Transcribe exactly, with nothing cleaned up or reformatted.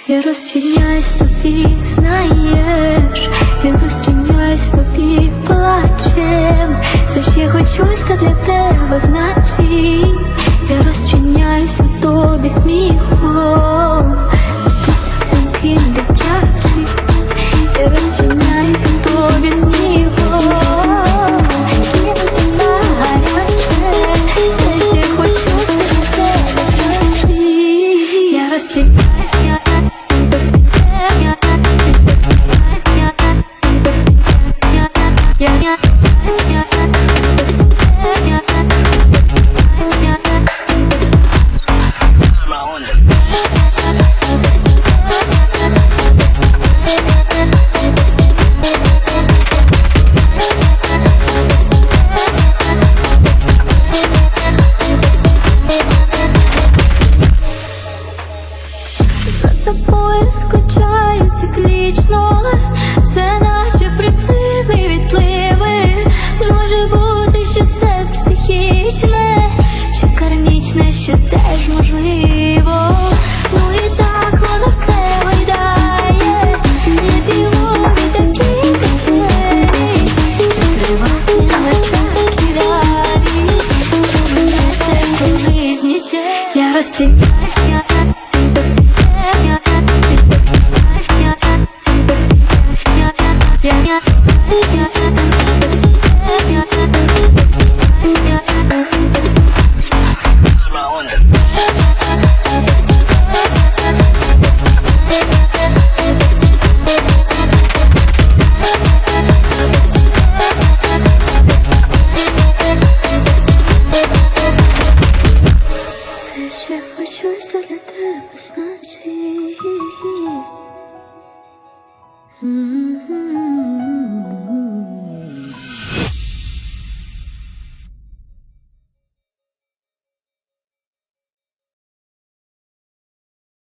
Я розчиняюсь в тобі, знаєш, я розчиняюсь в тобі плачем. Це ще хоч щось та для тебе значить. Я розчиняюсь у тобі сміхом, дзвінким дитячим. Я розчиняюсь у тобі снігом, кипить гаряче. Це ще хоч щось та для тебе значить. Я розчиняюсь. За тобою скучаю циклічно, це наші припливи, відпливи. Може бути, що це психічне, чи кармічне, що теж можливо. Ну і так воно все гойдає, не фігурі такі печері, чи триватиме так і далі, чи мене це колись ніче. Я розчиняюсь. Це ще хоч щось для тебе значить.